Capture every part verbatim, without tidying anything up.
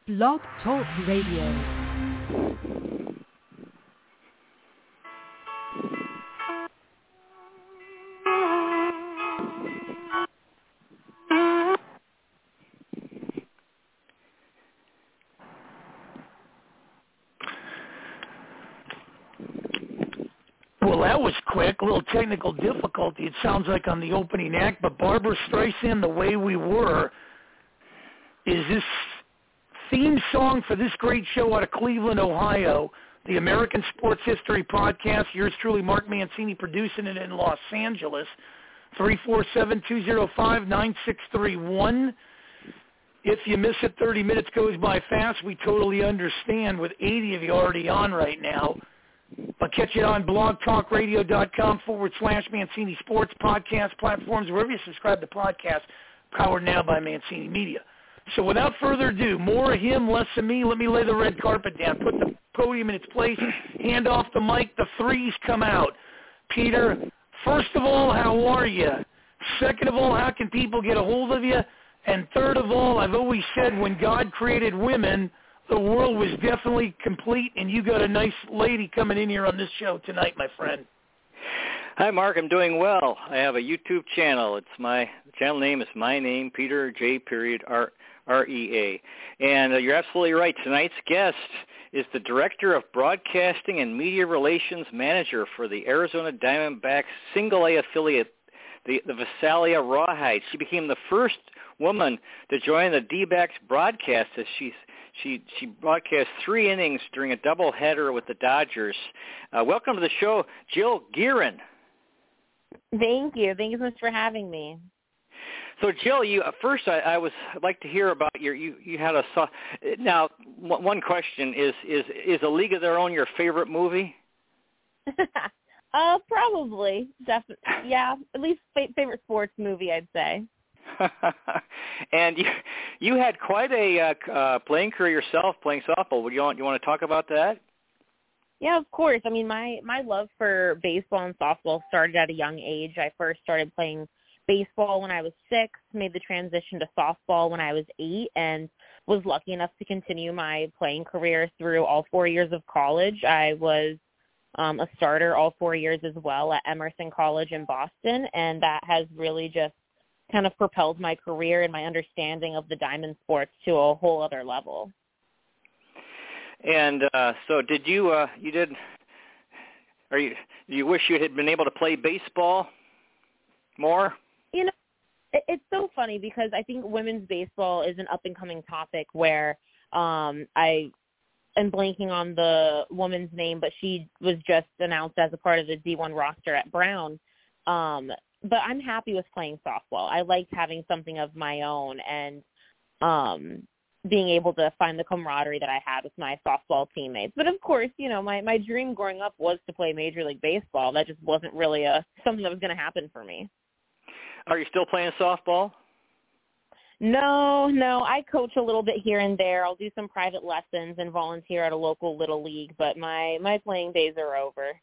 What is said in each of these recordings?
Blog Talk Radio. Well, that was quick. A little technical difficulty, it sounds like, on the opening act. But Barbra Streisand, The Way We Were, is this theme song for this great show out of Cleveland, Ohio, the American Sports History Podcast. Yours truly, Mark Mancini, producing it in Los Angeles. three four seven, two zero five, nine six three one. If you miss it, thirty minutes goes by fast. We totally understand with eighty of you already on right now. But catch it on blogtalkradio.com forward slash Mancini Sports podcast platforms, wherever you subscribe to podcasts, powered now by Mancini Media. So without further ado, more of him, less of me. Let me lay the red carpet down, put the podium in its place, hand off the mic, the threes come out. Peter, first of all, how are you? Second of all, how can people get a hold of you? And third of all, I've always said when God created women, the world was definitely complete, and you got a nice lady coming in here on this show tonight, my friend. Hi, Mark. I'm doing well. I have a YouTube channel. It's my the channel name is my name, Peter J. Period R R E A. And uh, you're absolutely right. Tonight's guest is the Director of Broadcasting and Media Relations Manager for the Arizona Diamondbacks Single A affiliate, the, the Visalia Rawhide. She became the first woman to join the D-backs broadcast as she's She she broadcast three innings during a doubleheader with the Dodgers. Uh, welcome to the show, Jill Gearin. Thank you. Thank you so much for having me. So, Jill, you uh, first I, I was I'd like to hear about your you you had a now one question is is is A League of Their Own your favorite movie? uh, probably, definitely, yeah. At least fa- favorite sports movie, I'd say. And you you had quite a uh, uh, playing career yourself, playing softball. Would you want you want to talk about that? Yeah, of course. I mean, my my love for baseball and softball started at a young age. I first started playing baseball when I was six, made the transition to softball when I was eight, and was lucky enough to continue my playing career through all four years of college. I was um, a starter all four years as well at Emerson College in Boston, and that has really just kind of propelled my career and my understanding of the diamond sports to a whole other level. And uh, so did you, uh, you did, or you, you wish you had been able to play baseball more? You know, it, it's so funny because I think women's baseball is an up-and-coming topic where um, I am blanking on the woman's name, but she was just announced as a part of the D one roster at Brown. Um But I'm happy with playing softball. I liked having something of my own and um, being able to find the camaraderie that I had with my softball teammates. But, of course, you know, my, my dream growing up was to play Major League Baseball. That just wasn't really a something that was going to happen for me. Are you still playing softball? No, no. I coach a little bit here and there. I'll do some private lessons and volunteer at a local little league. But my, my playing days are over.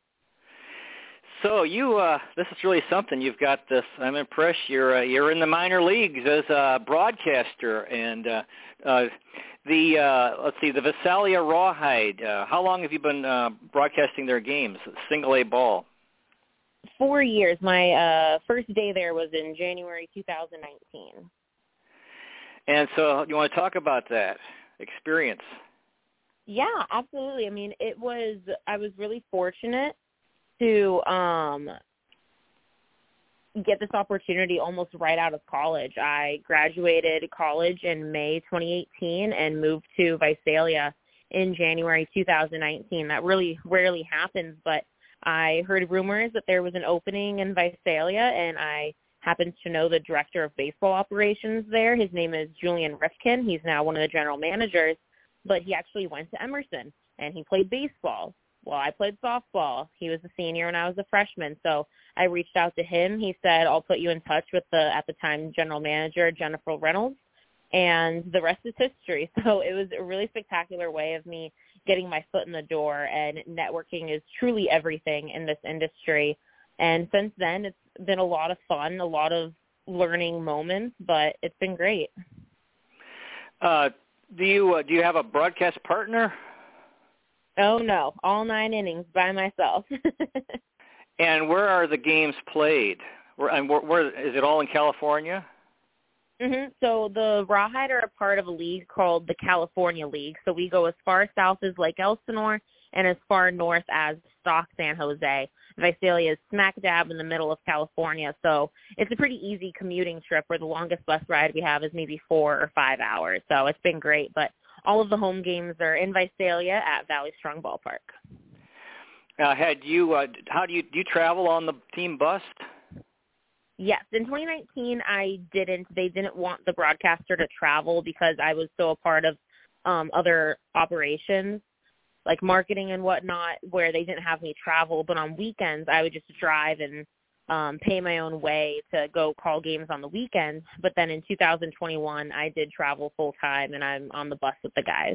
So you, uh, this is really something. You've got this. I'm impressed. You're uh, you're in the minor leagues as a broadcaster, and uh, uh, the uh, let's see, the Visalia Rawhide. Uh, how long have you been uh, broadcasting their games? Single A ball. Four years. My uh, first day there was in January two thousand nineteen. And so, you want to talk about that experience? Yeah, absolutely. I mean, it was. I was really fortunate to um, get this opportunity almost right out of college. I graduated college in May twenty eighteen and moved to Visalia in January two thousand nineteen. That really rarely happens, but I heard rumors that there was an opening in Visalia, and I happened to know the director of baseball operations there. His name is Julian Rifkin. He's now one of the general managers, but he actually went to Emerson, and he played baseball. Well, I played softball. He was a senior and I was a freshman. So I reached out to him. He said, I'll put you in touch with the, at the time, general manager, Jennifer Reynolds. And the rest is history. So it was a really spectacular way of me getting my foot in the door. And networking is truly everything in this industry. And since then, it's been a lot of fun, a lot of learning moments, but it's been great. Uh, Do you uh, do you have a broadcast partner? Oh no, all nine innings by myself. And where are the games played? Where, and where, where is it all in California? Mm-hmm. So the Rawhide are a part of a league called the California League. So we go as far south as Lake Elsinore and as far north as Stock, San Jose. Visalia is smack dab in the middle of California, so it's a pretty easy commuting trip where the longest bus ride we have is maybe four or five hours. So it's been great, but all of the home games are in Visalia at Valley Strong Ballpark. Uh, had you? Uh, how do you do? You travel on the team bus? Yes, in twenty nineteen I didn't. They didn't want the broadcaster to travel because I was so a part of um, other operations, like marketing and whatnot, where they didn't have me travel. But on weekends, I would just drive and um, pay my own way to go call games on the weekends. But then in two thousand twenty-one, I did travel full time, and I'm on the bus with the guys.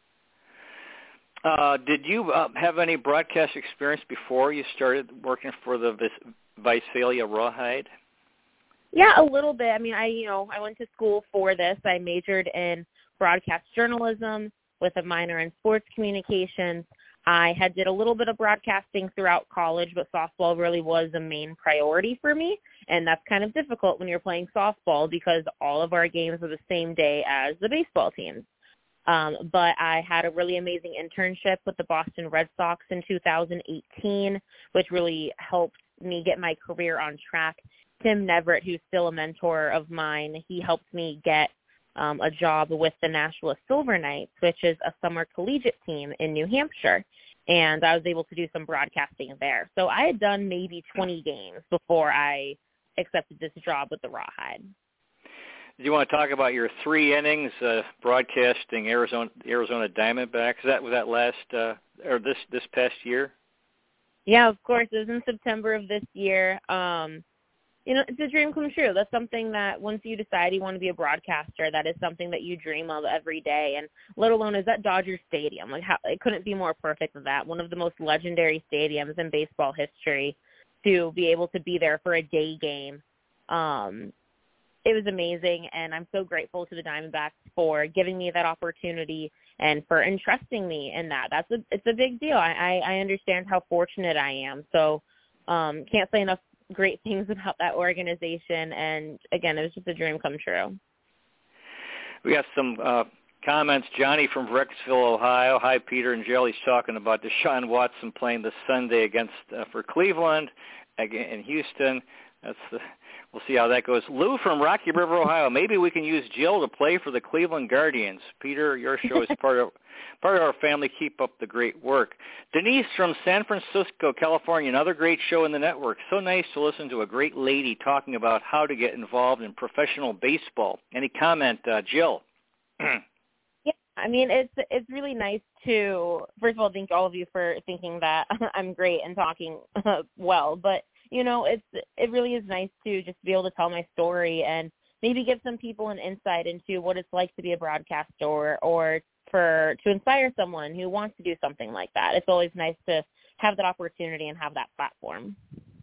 Uh, did you uh, have any broadcast experience before you started working for the Vis- Visalia Rawhide? Yeah, a little bit. I mean, I you know I went to school for this. I majored in broadcast journalism with a minor in sports communications. I had did a little bit of broadcasting throughout college, but softball really was a main priority for me, and that's kind of difficult when you're playing softball because all of our games are the same day as the baseball teams. Um, but I had a really amazing internship with the Boston Red Sox in two thousand eighteen, which really helped me get my career on track. Tim Neverett, who's still a mentor of mine, he helped me get um, a job with the Nashua Silver Knights, which is a summer collegiate team in New Hampshire. And I was able to do some broadcasting there. So I had done maybe twenty games before I accepted this job with the Rawhide. Do you want to talk about your three innings uh, broadcasting Arizona Arizona Diamondbacks? That was that last uh, or this this past year? Yeah, of course. It was in September of this year. Um, you know, it's a dream come true. That's something that once you decide you want to be a broadcaster, that is something that you dream of every day. And let alone is at Dodger Stadium. Like, how it couldn't be more perfect than that. One of the most legendary stadiums in baseball history. To be able to be there for a day game. Um, It was amazing, and I'm so grateful to the Diamondbacks for giving me that opportunity and for entrusting me in that. That's a it's a big deal. I, I, I understand how fortunate I am. So um, can't say enough great things about that organization. And again, it was just a dream come true. We have some uh, comments. Johnny from Brecksville, Ohio. Hi, Peter and Jill. He's talking about Deshaun Watson playing this Sunday against uh, for Cleveland again in Houston. That's the, we'll see how that goes. Lou from Rocky River, Ohio. Maybe we can use Jill to play for the Cleveland Guardians. Peter, your show is part of part of our family. Keep up the great work. Denise from San Francisco, California. Another great show in the network. So nice to listen to a great lady talking about how to get involved in professional baseball. Any comment, uh, Jill? Yeah, I mean, it's it's really nice to, first of all, thank all of you for thinking that I'm great and talking uh, well, but you know, it's it really is nice to just be able to tell my story and maybe give some people an insight into what it's like to be a broadcaster or, or for to inspire someone who wants to do something like that. It's always nice to have that opportunity and have that platform.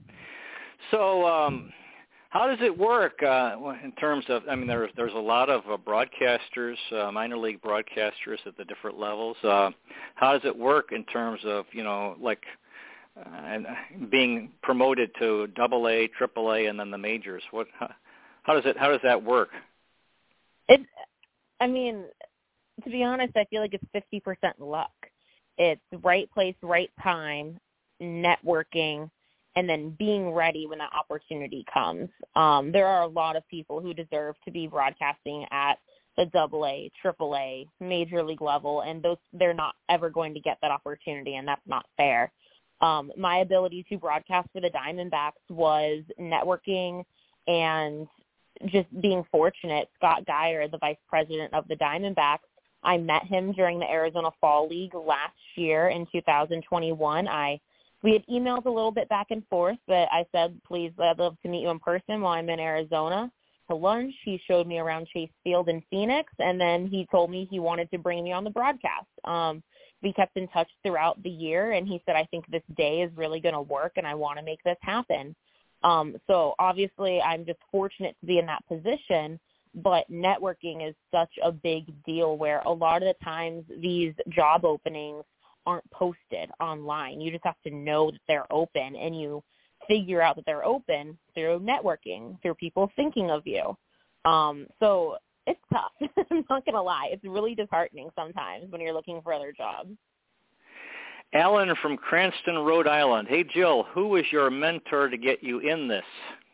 So um, how does it work uh, in terms of, I mean, there's, there's a lot of uh, broadcasters, uh, minor league broadcasters at the different levels. Uh, how does it work in terms of, you know, like, Uh, and being promoted to Double A, Triple A, and then the majors? What? How, how does it? How does that work? It. I mean, to be honest, I feel like it's fifty percent luck. It's right place, right time, networking, and then being ready when that opportunity comes. Um, there are a lot of people who deserve to be broadcasting at the Double A, Triple A, Major League level, and those they're not ever going to get that opportunity, and that's not fair. Um, my ability to broadcast for the Diamondbacks was networking and just being fortunate. Scott Geyer, the vice president of the Diamondbacks, I met him during the Arizona Fall League last year in two thousand twenty-one. I we had emailed a little bit back and forth, but I said, please, I'd love to meet you in person while I'm in Arizona to lunch. He showed me around Chase Field in Phoenix, and then he told me he wanted to bring me on the broadcast. Um, We kept in touch throughout the year, and he said, I think this day is really going to work, and I want to make this happen. Um, so obviously I'm just fortunate to be in that position, but networking is such a big deal where a lot of the times these job openings aren't posted online. You just have to know that they're open, and you figure out that they're open through networking, through people thinking of you. Um, so it's tough. I'm not going to lie. It's really disheartening sometimes when you're looking for other jobs. Alan from Cranston, Rhode Island. Hey, Jill, who was your mentor to get you in this?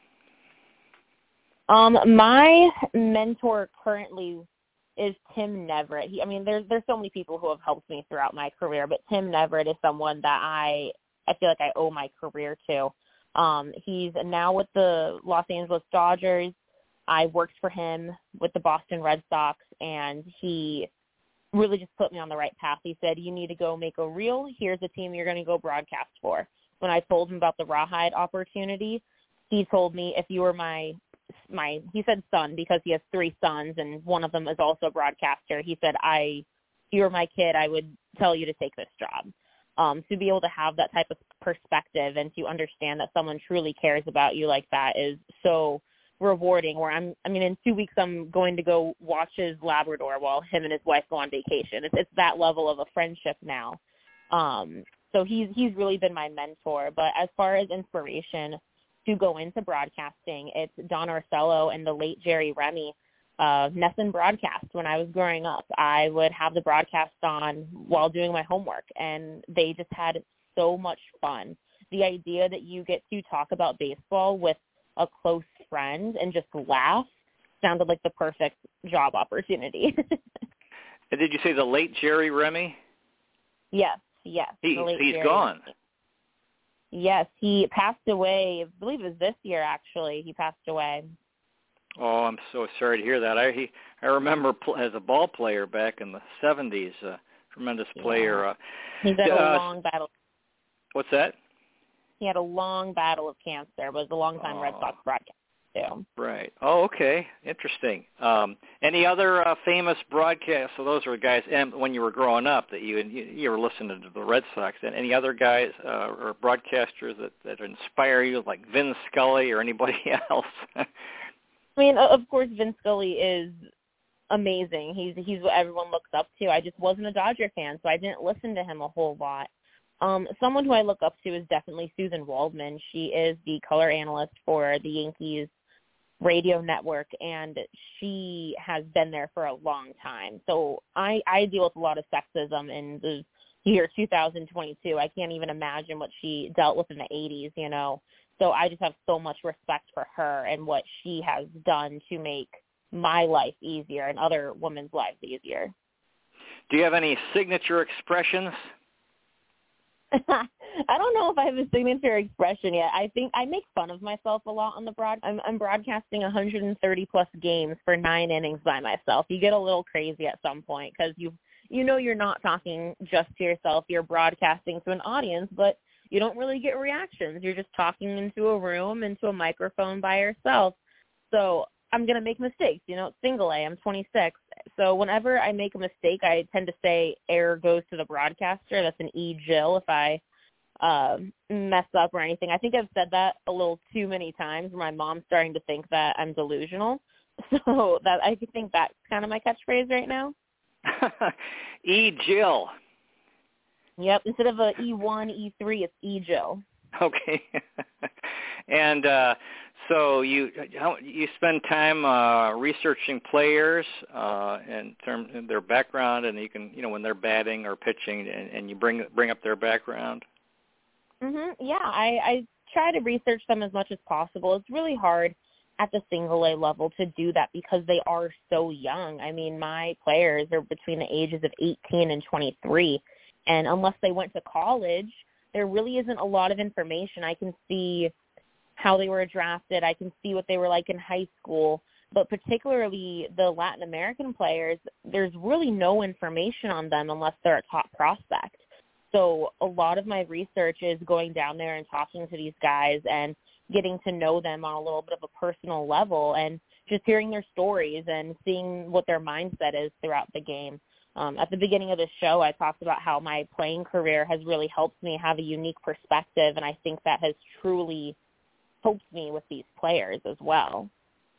Um, my mentor currently is Tim Neverett. He, I mean, there's there's so many people who have helped me throughout my career, but Tim Neverett is someone that I I feel like I owe my career to. Um, he's now with the Los Angeles Dodgers. I worked for him with the Boston Red Sox, and he really just put me on the right path. He said, you need to go make a reel. Here's a team you're going to go broadcast for. When I told him about the Rawhide opportunity, he told me if you were my my he said son because he has three sons and one of them is also a broadcaster. He said, I if you were my kid, I would tell you to take this job. Um, to be able to have that type of perspective and to understand that someone truly cares about you like that is so rewarding. Where I'm I mean in two weeks I'm going to go watch his Labrador while him and his wife go on vacation. It's it's that level of a friendship now. Um, so he's he's really been my mentor. But as far as inspiration to go into broadcasting, it's Don Orsello and the late Jerry Remy, uh, Nesson Broadcast. When I was growing up, I would have the broadcast on while doing my homework, and they just had so much fun. The idea that you get to talk about baseball with a close friend and just laugh sounded like the perfect job opportunity. And did you say the late Jerry Remy? Yes, yes. He, he's Jerry gone. Remy. Yes, he passed away. I believe it was this year, actually. He passed away. Oh, I'm so sorry to hear that. I he I remember pl- as a ball player back in the seventies, uh, tremendous player. Yeah. Uh, He's had a uh, long battle. What's that? He had a long battle of cancer. Was a long-time oh. Red Sox broadcaster too. Right. Oh, okay. Interesting. Um, any other uh, famous broadcasts? So those were guys. And when you were growing up, that you you, you were listening to the Red Sox. And any other guys uh, or broadcasters that, that inspire you, like Vin Scully or anybody else? I mean, of course, Vin Scully is amazing. He's he's what everyone looks up to. I just wasn't a Dodger fan, so I didn't listen to him a whole lot. Um, someone who I look up to is definitely Susan Waldman. She is the color analyst for the Yankees radio network, and she has been there for a long time. So I, I deal with a lot of sexism in the year two thousand twenty-two. I can't even imagine what she dealt with in the eighties, you know. So I just have so much respect for her and what she has done to make my life easier and other women's lives easier. Do you have any signature expressions? I don't know if I have a signature expression yet. I think I make fun of myself a lot on the broad. I'm, I'm broadcasting one hundred thirty plus games for nine innings by myself. You get a little crazy at some point because you you know you're not talking just to yourself. You're broadcasting to an audience, but you don't really get reactions. You're just talking into a room, into a microphone by yourself. So I'm going to make mistakes. You know, it's single A. I'm twenty-six. So whenever I make a mistake, I tend to say error goes to the broadcaster. That's an E. Jill if I uh, mess up or anything. I think I've said that a little too many times. My mom's starting to think that I'm delusional. So that I think that's kind of my catchphrase right now. E. Jill. Yep. Instead of a E one, E three, it's E. Jill. Okay. And uh, so you how, you spend time uh, researching players uh, in terms of their background, and you can you know when they're batting or pitching, and, and you bring bring up their background. Mhm. Yeah, I, I try to research them as much as possible. It's really hard at the single A level to do that because they are so young. I mean, my players are between the ages of eighteen and twenty-three, and unless they went to college, there really isn't a lot of information. I can see how they were drafted. I can see what they were like in high school. But particularly the Latin American players, there's really no information on them unless they're a top prospect. So a lot of my research is going down there and talking to these guys and getting to know them on a little bit of a personal level and just hearing their stories and seeing what their mindset is throughout the game. Um, at the beginning of the show, I talked about how my playing career has really helped me have a unique perspective, and I think that has truly helped me with these players as well.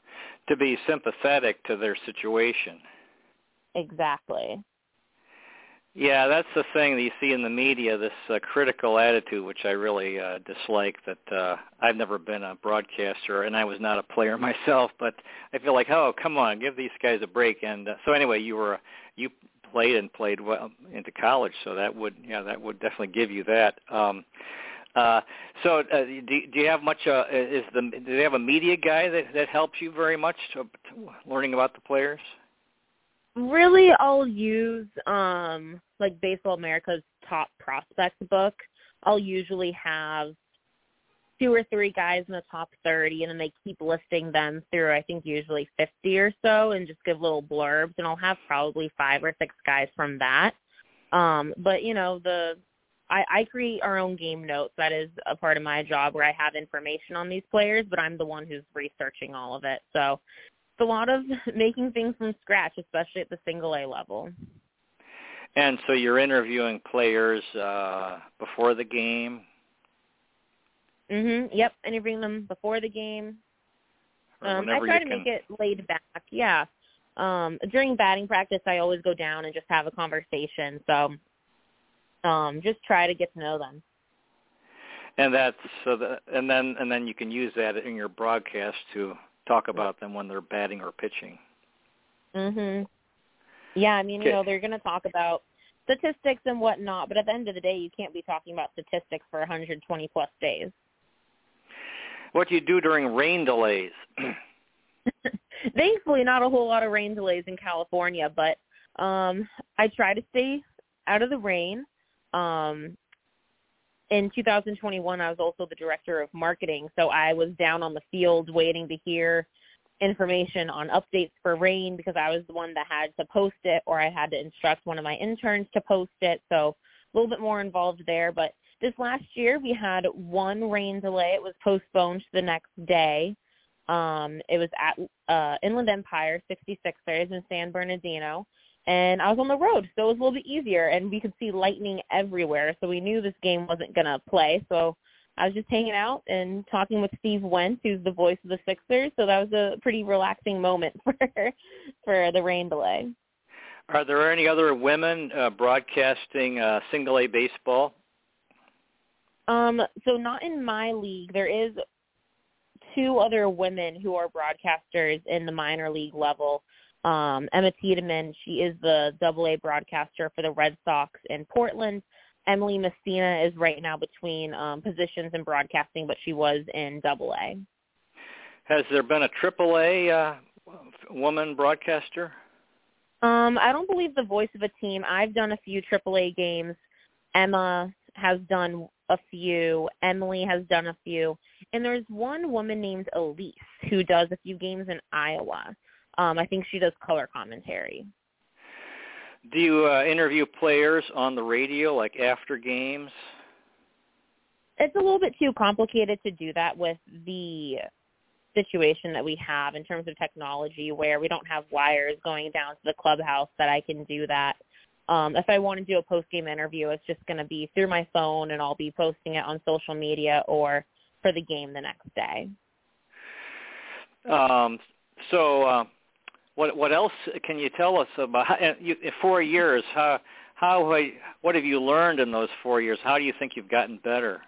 to be sympathetic to their situation. Exactly. Yeah, that's the thing that you see in the media, this uh, critical attitude, which I really uh, dislike. That uh, I've never been a broadcaster, and I was not a player myself, but I feel like, oh, come on, give these guys a break. And uh, so anyway, you were you played and played well into college, so that would yeah that would definitely give you that. Um, uh, so uh, do, do you have much? Uh, is the do they have a media guy that that helps you very much to, to learning about the players? Really, I'll use um, like Baseball America's Top Prospects book. I'll usually have two or three guys in the top thirty, and then they keep listing them through, I think, usually fifty or so, and just give little blurbs. And I'll have probably five or six guys from that. Um, but, you know, the I, I create our own game notes. That is a part of my job where I have information on these players, but I'm the one who's researching all of it. So a lot of making things from scratch, especially at the single A level. And so you're interviewing players uh, before the game? Mhm. Yep, interviewing them before the game. Um, I try to can... make it laid back. Yeah. Um, during batting practice, I always go down and just have a conversation. So um, just try to get to know them. And that's so. The, and then and then you can use that in your broadcast to talk about them when they're batting or pitching. Mhm. Yeah, I mean, okay. you know, they're going to talk about statistics and whatnot, but at the end of the day, you can't be talking about statistics for one hundred twenty plus days. What do you do during rain delays? Thankfully, not a whole lot of rain delays in California, but um, I try to stay out of the rain. Um, in two thousand twenty-one, I was also the director of marketing, so I was down on the field waiting to hear information on updates for rain because I was the one that had to post it, or I had to instruct one of my interns to post it, so a little bit more involved there. But this last year, we had one rain delay. It was postponed to the next day. Um, it was at uh, Inland Empire, sixty-sixers in San Bernardino. And I was on the road, so it was a little bit easier, and we could see lightning everywhere, so we knew this game wasn't going to play. So I was just hanging out and talking with Steve Wentz, who's the voice of the Sixers, so that was a pretty relaxing moment for for the rain delay. Are there any other women uh, broadcasting uh, single-A baseball? Um, so not in my league. There is two other women who are broadcasters in the minor league level. Um, Emma Tiedemann, she is the double A broadcaster for the Red Sox in Portland. Emily Messina is right now between um, positions in broadcasting, but she was in double A. Has there been a triple A uh, woman broadcaster? Um, I don't believe the voice of a team. I've done a few triple A games. Emma has done a few. Emily has done a few. And there's one woman named Elise who does a few games in Iowa. Um, I think she does color commentary. Do you uh, interview players on the radio, like after games? It's a little bit too complicated to do that with the situation that we have in terms of technology, where we don't have wires going down to the clubhouse that I can do that. Um, if I want to do a post-game interview, it's just going to be through my phone, and I'll be posting it on social media or for the game the next day. Um, so uh, what what else can you tell us about you, in four years? How how what have you learned in those four years? How do you think you've gotten better?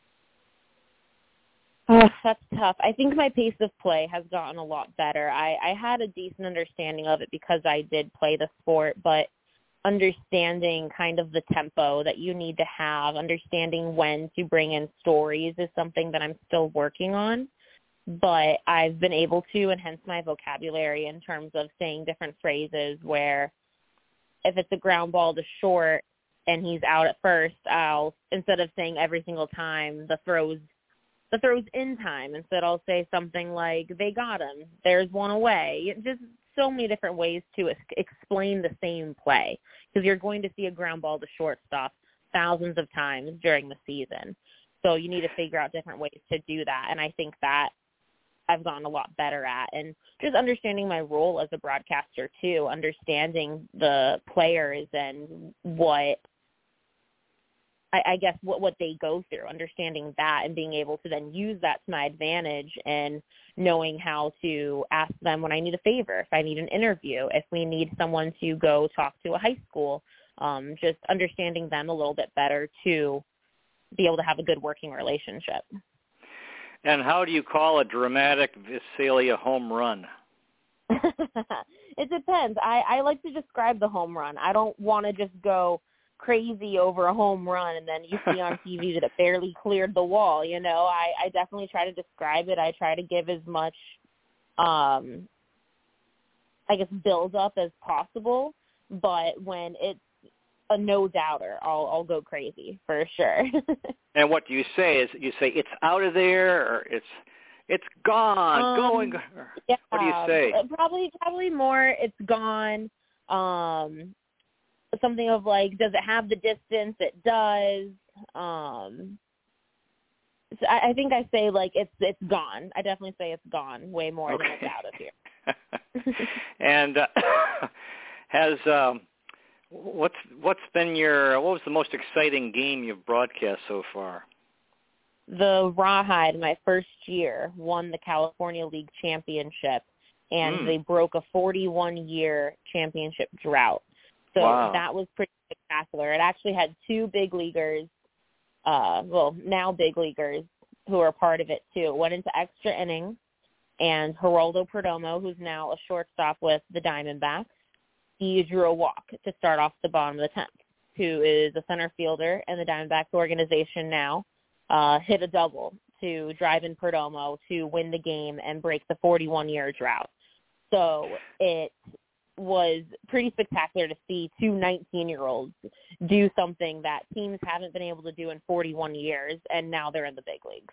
Oh, that's tough. I think my pace of play has gotten a lot better. I, I had a decent understanding of it because I did play the sport, but understanding kind of the tempo that you need to have, understanding when to bring in stories is something that I'm still working on. But I've been able to enhance my vocabulary in terms of saying different phrases where if it's a ground ball to short and he's out at first, I'll, instead of saying every single time the throw's the throw's in time, instead I'll say something like, they got him, there's one away. Just so many different ways to explain the same play, because you're going to see a ground ball to shortstop thousands of times during the season. So you need to figure out different ways to do that, and I think that I've gotten a lot better at. And just understanding my role as a broadcaster, too, understanding the players and what I, I guess, what, what they go through, understanding that and being able to then use that to my advantage and knowing how to ask them when I need a favor, if I need an interview, if we need someone to go talk to a high school, um, just understanding them a little bit better to be able to have a good working relationship. And how do you call a dramatic Visalia home run? It depends. I, I like to describe the home run. I don't want to just go crazy over a home run and then you see on T V that it barely cleared the wall. You know, I, I definitely try to describe it. I try to give as much, um, I guess, build up as possible. But when it's a no doubter, I'll I'll go crazy for sure. And what do you say? Is you say it's out of there, or it's it's gone, um, going? Yeah, what do you say? Probably probably more it's gone. Um, something of like, does it have the distance? It does. Um, so I, I think I say like it's it's gone. I definitely say it's gone way more okay. than it's out of here. And uh, has um, what's what's been your what was the most exciting game you've broadcast so far? The Rawhide, my first year, won the California League Championship, and mm. they broke a forty-one year championship drought. So wow. that was pretty spectacular. It actually had two big leaguers, uh, well, now big leaguers, who are part of it too. It went into extra innings, and Geraldo Perdomo, who's now a shortstop with the Diamondbacks, he drew a walk to start off the bottom of the tenth, who is a center fielder in the Diamondbacks organization now, uh, hit a double to drive in Perdomo to win the game and break the forty-one year drought. So it was pretty spectacular to see two nineteen-year-olds do something that teams haven't been able to do in forty-one years, and now they're in the big leagues.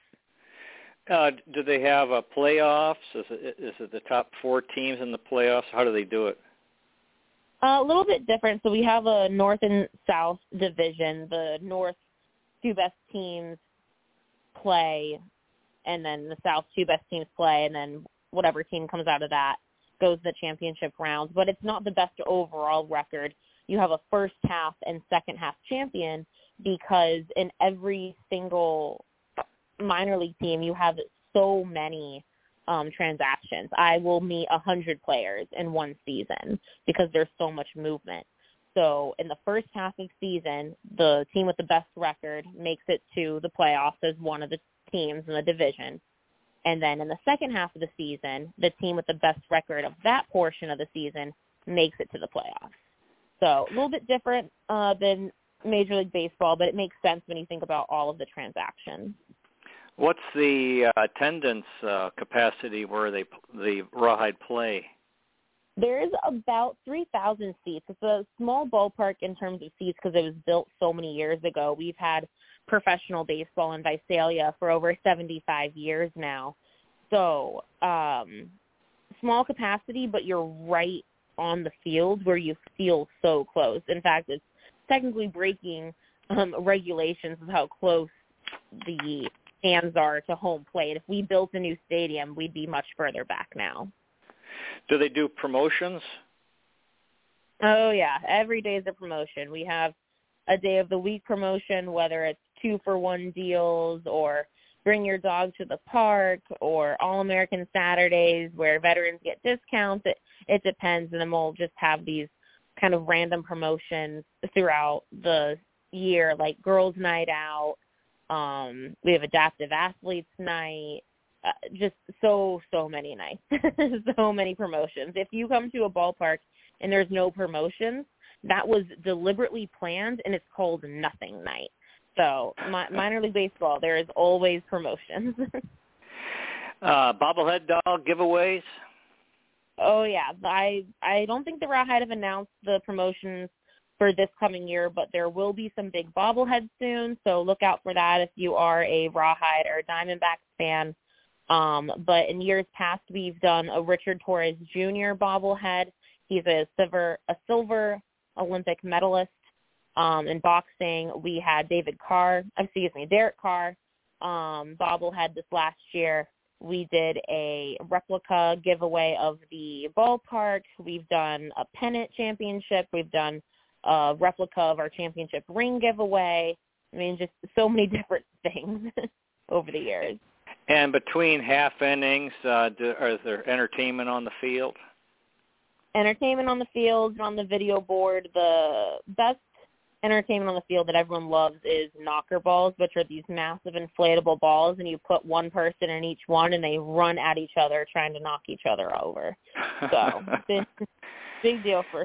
Uh, do they have a playoffs? Is it, is it the top four teams in the playoffs? How do they do it? Uh, a little bit different. So we have a North and South division. The North two best teams play, and then the South two best teams play, and then whatever team comes out of that goes the championship rounds. But it's not the best overall record. You have a first half and second half champion because in every single minor league team you have so many um, transactions. I will meet one hundred players in one season because there's so much movement. So in the first half of the season, the team with the best record makes it to the playoffs as one of the teams in the division. And then in the second half of the season, the team with the best record of that portion of the season makes it to the playoffs. So a little bit different uh, than Major League Baseball, but it makes sense when you think about all of the transactions. What's the uh, attendance uh, capacity where they the Rawhide play? There's about three thousand seats. It's a small ballpark in terms of seats because it was built so many years ago. We've had professional baseball in Visalia for over seventy-five years now. So um, small capacity, but you're right on the field where you feel so close. In fact, it's technically breaking um, regulations of how close the fans are to home plate. If we built a new stadium, we'd be much further back now. Do they do promotions? Oh, yeah. Every day is a promotion. We have a day of the week promotion, whether it's two-for-one deals or bring your dog to the park or All-American Saturdays where veterans get discounts. It, it depends, and then we'll just have these kind of random promotions throughout the year, like Girls' Night Out. Um, we have Adaptive Athletes Night. Uh, just so, so many nights, so many promotions. If you come to a ballpark and there's no promotions, that was deliberately planned, and it's called Nothing Night. So my, minor league baseball, there is always promotions. uh, bobblehead dog giveaways? Oh, yeah. I, I don't think the Rawhide have announced the promotions for this coming year, but there will be some big bobbleheads soon, so look out for that if you are a Rawhide or Diamondbacks fan. Um, but in years past, we've done a Richard Torres Junior bobblehead. He's a silver, a silver Olympic medalist. Um, in boxing, we had David Carr, excuse me, Derek Carr um, bobblehead this last year. We did a replica giveaway of the ballpark. We've done a pennant championship. We've done a replica of our championship ring giveaway. I mean, just so many different things over the years. And between half innings, uh, do, is there entertainment on the field? Entertainment on the field, on the video board. The best entertainment on the field that everyone loves is knocker balls, which are these massive inflatable balls, and you put one person in each one, and they run at each other trying to knock each other over. So big, big deal for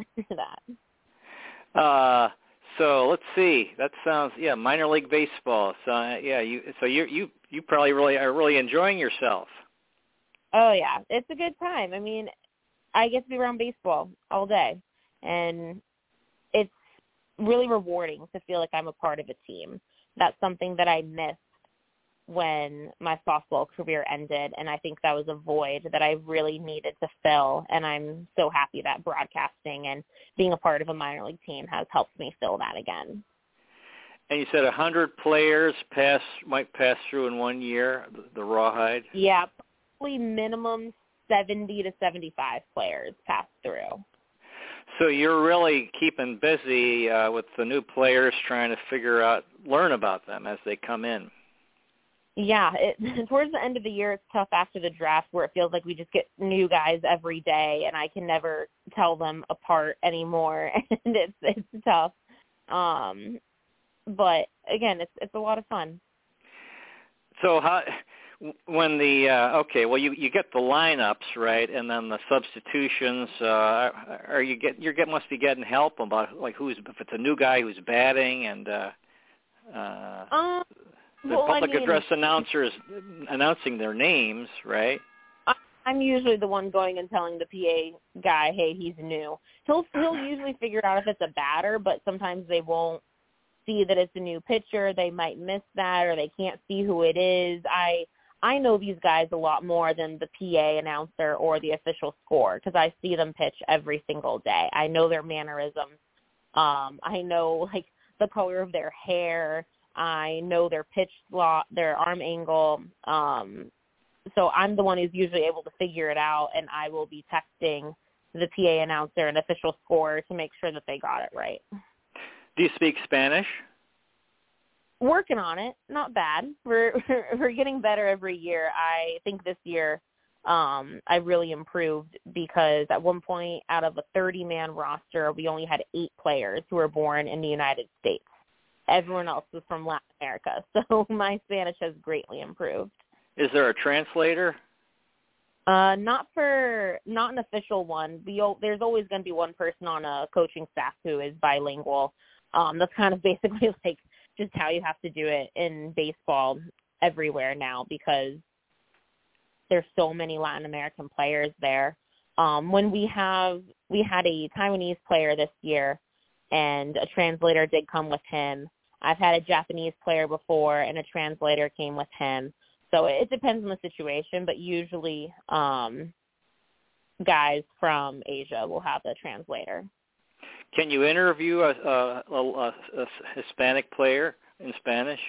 that. Uh, so let's see. That sounds yeah, minor league baseball. So uh, yeah, you so you you you probably really are really enjoying yourself. Oh yeah, it's a good time. I mean, I get to be around baseball all day, and it's really rewarding to feel like I'm a part of a team. That's something that I missed when my softball career ended, and I think that was a void that I really needed to fill, and I'm so happy that broadcasting and being a part of a minor league team has helped me fill that again. And you said one hundred players pass might pass through in one year, the, the Rawhide? Yeah, probably minimum seventy to seventy-five players pass through. So you're really keeping busy uh, with the new players, trying to figure out, learn about them as they come in. Yeah, it, towards the end of the year, it's tough after the draft where it feels like we just get new guys every day, and I can never tell them apart anymore, and it's it's tough. Um, but again, it's it's a lot of fun. So how? When the uh, okay, well, you, you get the lineups right, and then the substitutions. Uh, are you get you get must be getting help about like who's if it's a new guy who's batting and uh, uh, um, the well, public I mean, address announcers announcing their names, right? I'm usually the one going and telling the P A guy, hey, he's new. He'll he'll usually figure out if it's a batter, but sometimes they won't see that it's a new pitcher. They might miss that, or they can't see who it is. I. I know these guys a lot more than the P A announcer or the official score because I see them pitch every single day. I know their mannerisms. Um, I know like the color of their hair. I know their pitch slot, their arm angle. Um, so I'm the one who's usually able to figure it out, and I will be texting the P A announcer and official score to make sure that they got it right. Do you speak Spanish? Working on it, not bad. We're we're getting better every year. I think this year um, I really improved because at one point, out of a thirty-man roster, we only had eight players who were born in the United States. Everyone else was from Latin America, so my Spanish has greatly improved. Is there a translator? Uh, not for not an official one. We, there's always going to be one person on a coaching staff who is bilingual. Um, that's kind of basically like just how you have to do it in baseball everywhere now because there's so many Latin American players there. Um, when we have, we had a Taiwanese player this year and a translator did come with him. I've had a Japanese player before and a translator came with him. So it depends on the situation, but usually um, guys from Asia will have a translator. Can you interview a, a, a, a Hispanic player in Spanish?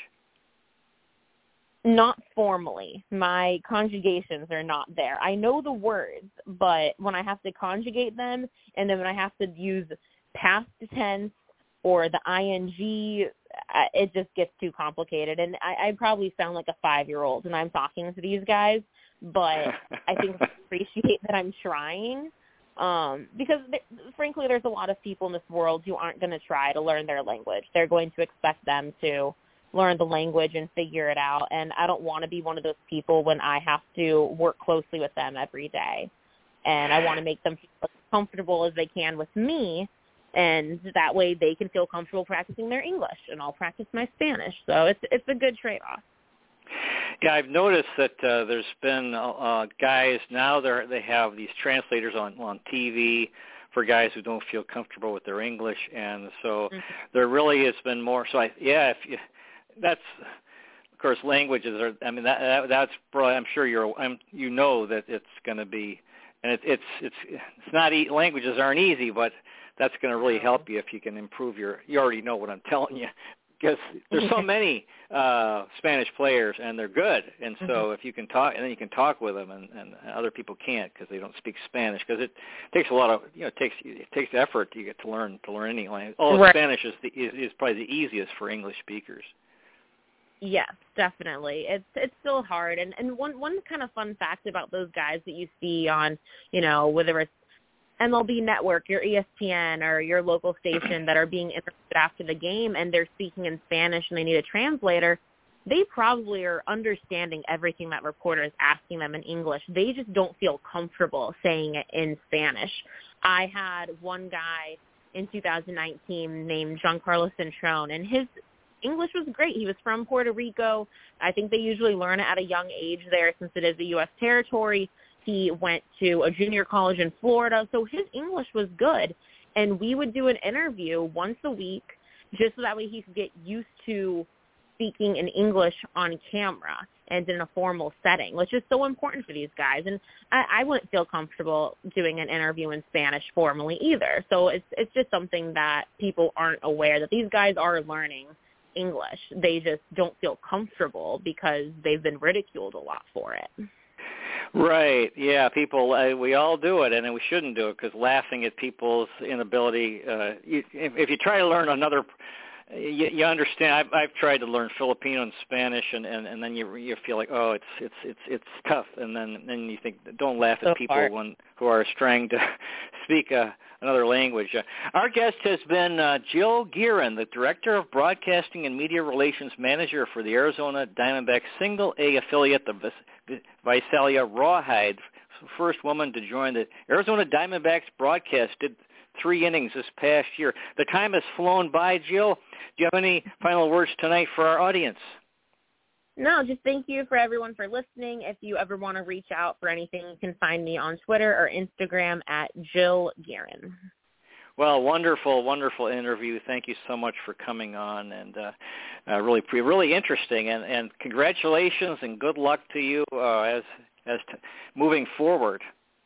Not formally. My conjugations are not there. I know the words, but when I have to conjugate them and then when I have to use past tense or the ing, it just gets too complicated. And I, I probably sound like a five-year-old when I'm talking to these guys, but I think they appreciate that I'm trying. Um, because, th- frankly, there's a lot of people in this world who aren't going to try to learn their language. They're going to expect them to learn the language and figure it out, and I don't want to be one of those people when I have to work closely with them every day. And I want to make them feel as comfortable as they can with me, and that way they can feel comfortable practicing their English, and I'll practice my Spanish. So it's it's a good trade-off. Yeah, I've noticed that uh, there's been uh, guys now they they have these translators on, on T V for guys who don't feel comfortable with their English, and so mm-hmm. there really has been more. So I yeah, if you, that's of course languages are. I mean that, that that's probably I'm sure you're I'm, you know that it's going to be, and it, it's it's it's not e- languages aren't easy, but that's going to really help you if you can improve your. You already know what I'm telling you. Because there's so many uh, Spanish players, and they're good. And so mm-hmm. if you can talk, and then you can talk with them, and, and other people can't because they don't speak Spanish. Because it takes a lot of, you know, it takes it takes effort to get to learn to learn any language. Oh, right. Spanish is, the, is is probably the easiest for English speakers. Yes, definitely. It's it's still hard. And and one one kind of fun fact about those guys that you see on, you know, whether it's M L B Network, your E S P N, or your local station that are being interviewed after the game and they're speaking in Spanish and they need a translator, they probably are understanding everything that reporter is asking them in English. They just don't feel comfortable saying it in Spanish. I had one guy in two thousand nineteen named Giancarlo Centrone, and his English was great. He was from Puerto Rico. I think they usually learn it at a young age there since it is a U S territory. He went to a junior college in Florida, so his English was good. And we would do an interview once a week just so that way he could get used to speaking in English on camera and in a formal setting, which is so important for these guys. And I, I wouldn't feel comfortable doing an interview in Spanish formally either. So it's it's just something that people aren't aware that these guys are learning English. They just don't feel comfortable because they've been ridiculed a lot for it. Right. Yeah. People. Uh, we all do it, and we shouldn't do it because laughing at people's inability. Uh, you, if, if you try to learn another, you, you understand. I've, I've tried to learn Filipino and Spanish, and, and, and then you you feel like, oh, it's it's it's it's tough, and then then you think, don't laugh So at people hard. when who are trying to speak a. another language. Uh, our guest has been uh, Jill Gearin, the Director of Broadcasting and Media Relations Manager for the Arizona Diamondbacks Single A affiliate, the Vis- Visalia Rawhide, first woman to join the Arizona Diamondbacks broadcast, did three innings this past year. The time has flown by, Jill. Do you have any final words tonight for our audience? No, just thank you for everyone for listening. If you ever want to reach out for anything, you can find me on Twitter or Instagram at Jill Gearin. Well, wonderful, wonderful interview. Thank you so much for coming on, and uh, uh, really, really interesting. And, and congratulations and good luck to you uh, as as t- moving forward.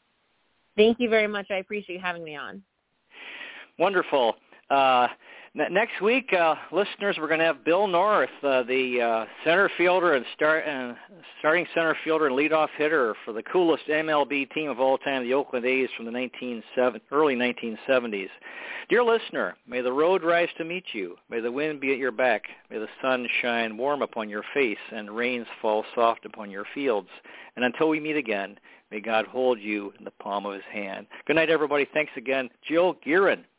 Thank you very much. I appreciate you having me on. Wonderful. Uh, Next week, uh, listeners, we're going to have Bill North, uh, the uh, center fielder and start, uh, starting center fielder and leadoff hitter for the coolest M L B team of all time, the Oakland A's from the nineteen seventies, early nineteen seventies. Dear listener, may the road rise to meet you. May the wind be at your back. May the sun shine warm upon your face and rains fall soft upon your fields. And until we meet again, may God hold you in the palm of his hand. Good night, everybody. Thanks again. Jill Gearin.